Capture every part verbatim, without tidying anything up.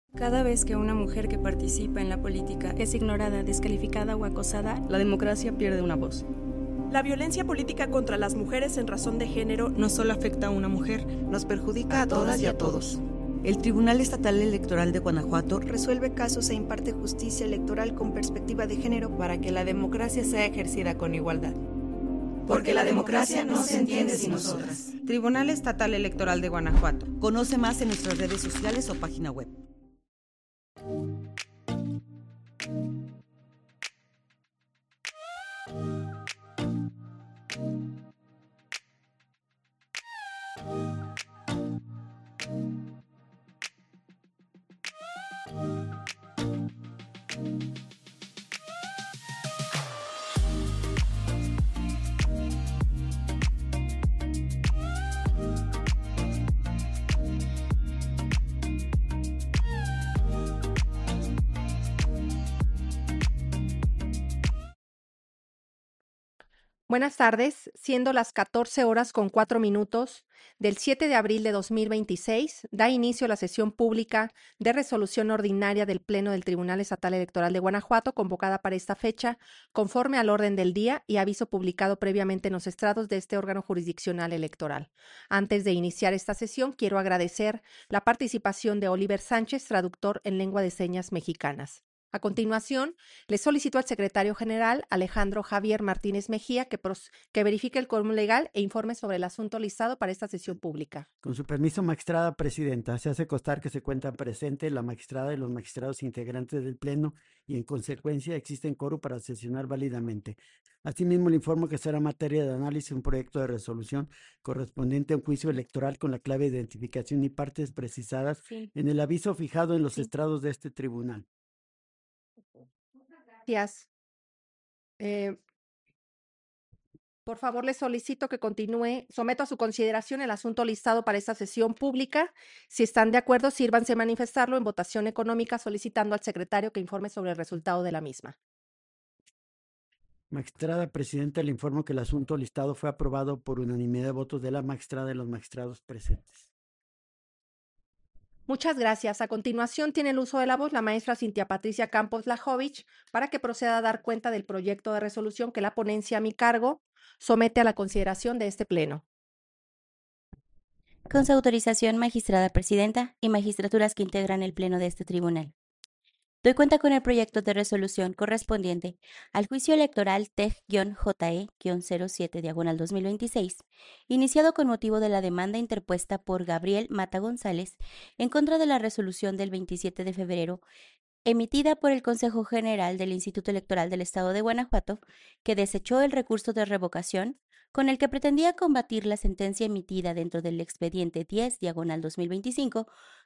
Cada vez que una mujer que participa en la política es ignorada, descalificada o acosada, la democracia pierde una voz. La violencia política contra las mujeres en razón de género no solo afecta a una mujer, nos perjudica a, a todas y a todos. El Tribunal Estatal Electoral de Guanajuato resuelve casos e imparte justicia electoral con perspectiva de género para que la democracia sea ejercida con igualdad. Porque la democracia no se entiende sin nosotras. Tribunal Estatal Electoral de Guanajuato. Conoce más en nuestras redes sociales o página web. Buenas tardes, siendo las catorce horas con cuatro minutos del siete de abril de dos mil veintiséis, da inicio la sesión pública de resolución ordinaria del Pleno del Tribunal Estatal Electoral de Guanajuato, convocada para esta fecha, conforme al orden del día y aviso publicado previamente en los estrados de este órgano jurisdiccional electoral. Antes de iniciar esta sesión, quiero agradecer la participación de Oliver Sánchez, traductor en lengua de señas mexicanas. A continuación, le solicito al secretario general, Alejandro Javier Martínez Mejía, que, pros, que verifique el quórum legal e informe sobre el asunto listado para esta sesión pública. Con su permiso, magistrada presidenta, se hace constar que se cuentan presentes la magistrada y los magistrados integrantes del Pleno y, en consecuencia, existen quórum para sesionar válidamente. Asimismo, le informo que será materia de análisis un proyecto de resolución correspondiente a un juicio electoral con la clave de identificación y partes precisadas sí. en el aviso fijado en los sí. estrados de este tribunal. Gracias. Eh, por favor, le solicito que continúe. Someto a su consideración el asunto listado para esta sesión pública. Si están de acuerdo, sírvanse a manifestarlo en votación económica, solicitando al secretario que informe sobre el resultado de la misma. Magistrada presidenta, le informo que el asunto listado fue aprobado por unanimidad de votos de la magistrada y los magistrados presentes. Muchas gracias. A continuación tiene el uso de la voz la maestra Cintia Patricia Campos Lajovich para que proceda a dar cuenta del proyecto de resolución que la ponencia a mi cargo somete a la consideración de este Pleno. Con su autorización, magistrada presidenta y magistraturas que integran el Pleno de este tribunal. Doy cuenta con el proyecto de resolución correspondiente al juicio electoral T E G J E cero siete diagonal dos mil veintiséis, iniciado con motivo de la demanda interpuesta por Gabriel Mata González en contra de la resolución del veintisiete de febrero emitida por el Consejo General del Instituto Electoral del Estado de Guanajuato, que desechó el recurso de revocación con el que pretendía combatir la sentencia emitida dentro del expediente diez diagonal dos mil veinticinco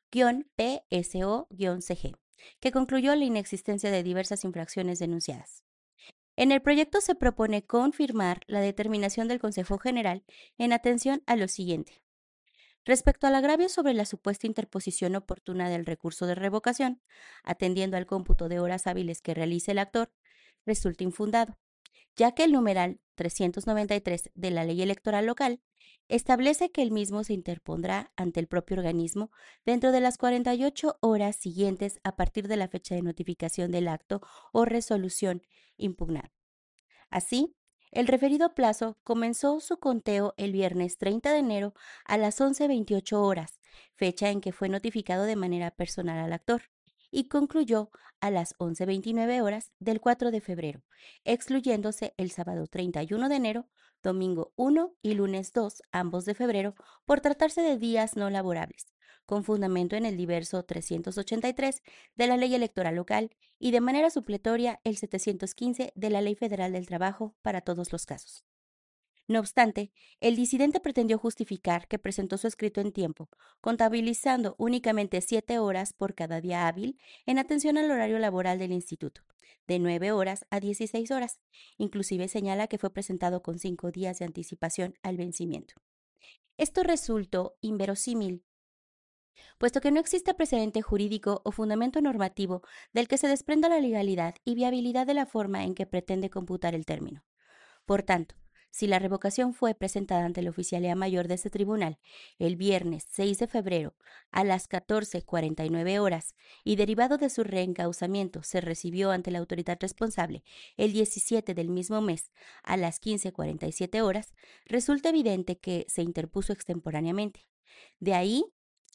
P S O C G. que concluyó la inexistencia de diversas infracciones denunciadas. En el proyecto se propone confirmar la determinación del Consejo General en atención a lo siguiente. Respecto al agravio sobre la supuesta interposición oportuna del recurso de revocación, atendiendo al cómputo de horas hábiles que realice el actor, resulta infundado, ya que el numeral trescientos noventa y tres de la Ley Electoral Local establece que el mismo se interpondrá ante el propio organismo dentro de las cuarenta y ocho horas siguientes a partir de la fecha de notificación del acto o resolución impugnada. Así, el referido plazo comenzó su conteo el viernes treinta de enero a las once veintiocho horas, fecha en que fue notificado de manera personal al actor, y concluyó a las once veintinueve horas del cuatro de febrero, excluyéndose el sábado treinta y uno de enero, domingo uno y lunes dos, ambos de febrero, por tratarse de días no laborables, con fundamento en el diverso trescientos ochenta y tres de la Ley Electoral Local y de manera supletoria el setecientos quince de la Ley Federal del Trabajo para todos los casos. No obstante, el disidente pretendió justificar que presentó su escrito en tiempo, contabilizando únicamente siete horas por cada día hábil en atención al horario laboral del instituto, de nueve horas a dieciséis horas. Inclusive señala que fue presentado con cinco días de anticipación al vencimiento. Esto resultó inverosímil, puesto que no existe precedente jurídico o fundamento normativo del que se desprenda la legalidad y viabilidad de la forma en que pretende computar el término. Por tanto, Si la revocación fue presentada ante la Oficialía Mayor de este tribunal el viernes seis de febrero a las catorce cuarenta y nueve horas y derivado de su reencauzamiento se recibió ante la autoridad responsable el diecisiete del mismo mes a las quince cuarenta y siete horas, resulta evidente que se interpuso extemporáneamente. De ahí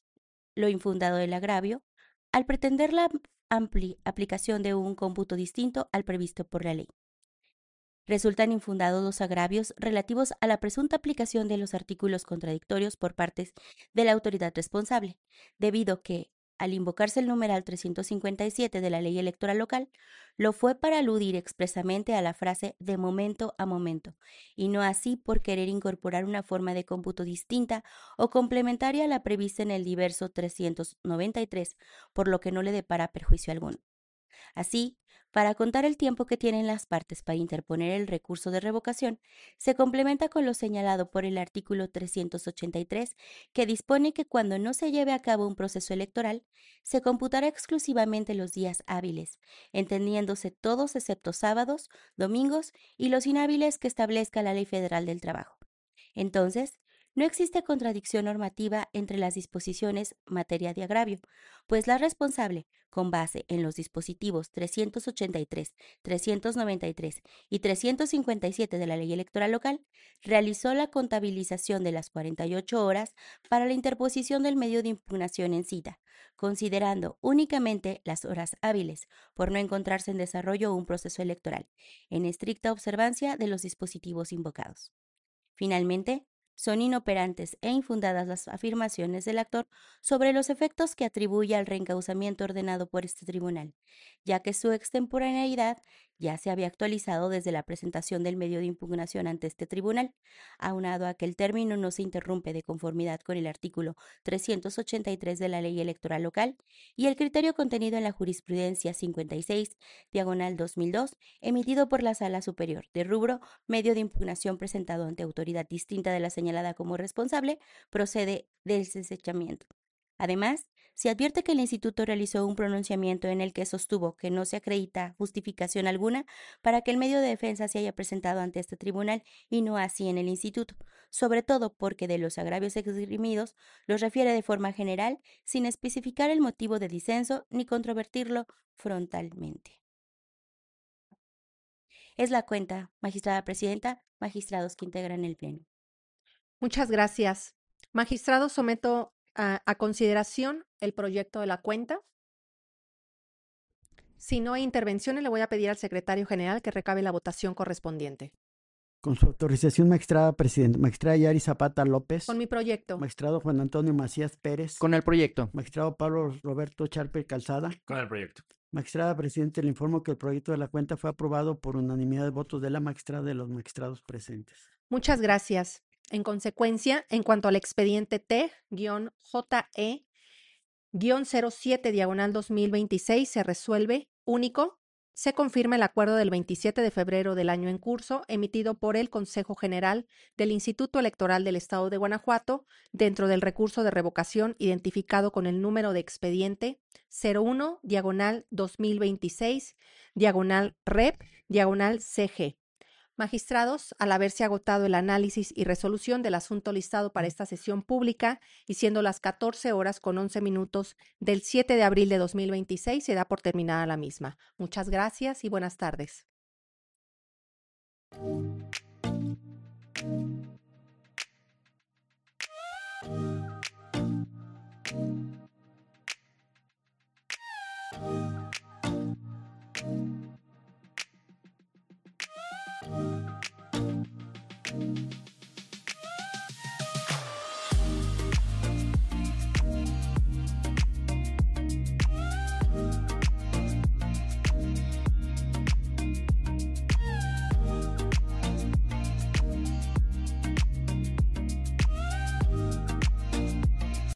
lo infundado del agravio al pretender la ampli aplicación de un cómputo distinto al previsto por la ley. Resultan infundados los agravios relativos a la presunta aplicación de los artículos contradictorios por partes de la autoridad responsable, debido que, al invocarse el numeral trescientos cincuenta y siete de la Ley Electoral Local, lo fue para aludir expresamente a la frase de momento a momento, y no así por querer incorporar una forma de cómputo distinta o complementaria a la prevista en el diverso trescientos noventa y tres, por lo que no le depara perjuicio alguno. Así, para contar el tiempo que tienen las partes para interponer el recurso de revocación, se complementa con lo señalado por el artículo trescientos ochenta y tres, que dispone que cuando no se lleve a cabo un proceso electoral, se computará exclusivamente los días hábiles, entendiéndose todos excepto sábados, domingos y los inhábiles que establezca la Ley Federal del Trabajo. Entonces, no existe contradicción normativa entre las disposiciones materia de agravio, pues la responsable, con base en los dispositivos trescientos ochenta y tres, trescientos noventa y tres y trescientos cincuenta y siete de la Ley Electoral Local, realizó la contabilización de las cuarenta y ocho horas para la interposición del medio de impugnación en cita, considerando únicamente las horas hábiles, por no encontrarse en desarrollo un proceso electoral, en estricta observancia de los dispositivos invocados. Finalmente, son inoperantes e infundadas las afirmaciones del actor sobre los efectos que atribuye al reencauzamiento ordenado por este tribunal, ya que su extemporaneidad ya se había actualizado desde la presentación del medio de impugnación ante este tribunal, aunado a que el término no se interrumpe de conformidad con el artículo trescientos ochenta y tres de la Ley Electoral Local y el criterio contenido en la jurisprudencia cincuenta y seis, diagonal dos mil dos, emitido por la Sala Superior de rubro medio de impugnación presentado ante autoridad distinta de la señalada como responsable, procede del desechamiento. Además, se advierte que el Instituto realizó un pronunciamiento en el que sostuvo que no se acredita justificación alguna para que el medio de defensa se haya presentado ante este tribunal y no así en el Instituto, sobre todo porque de los agravios esgrimidos los refiere de forma general sin especificar el motivo de disenso ni controvertirlo frontalmente. Es la cuenta, magistrada presidenta, magistrados que integran el Pleno. Muchas gracias. Magistrado, someto a, a consideración el proyecto de la cuenta. Si no hay intervenciones, le voy a pedir al secretario general que recabe la votación correspondiente. Con su autorización, magistrada presidenta. Magistrada Yari Zapata López. Con mi proyecto. Magistrado Juan Antonio Macías Pérez. Con el proyecto. Magistrado Pablo Roberto Charper Calzada. Con el proyecto. Magistrada presidenta, le informo que el proyecto de la cuenta fue aprobado por unanimidad de votos de la magistrada y de los magistrados presentes. Muchas gracias. En consecuencia, en cuanto al expediente T J E cero siete diagonal dos mil veintiséis se resuelve único, se confirma el acuerdo del veintisiete de febrero del año en curso emitido por el Consejo General del Instituto Electoral del Estado de Guanajuato dentro del recurso de revocación identificado con el número de expediente cero uno diagonal dos mil veintiséis diagonal rep diagonal C G. Magistrados, al haberse agotado el análisis y resolución del asunto listado para esta sesión pública y siendo las catorce horas con once minutos del siete de abril de dos mil veintiséis, se da por terminada la misma. Muchas gracias y buenas tardes.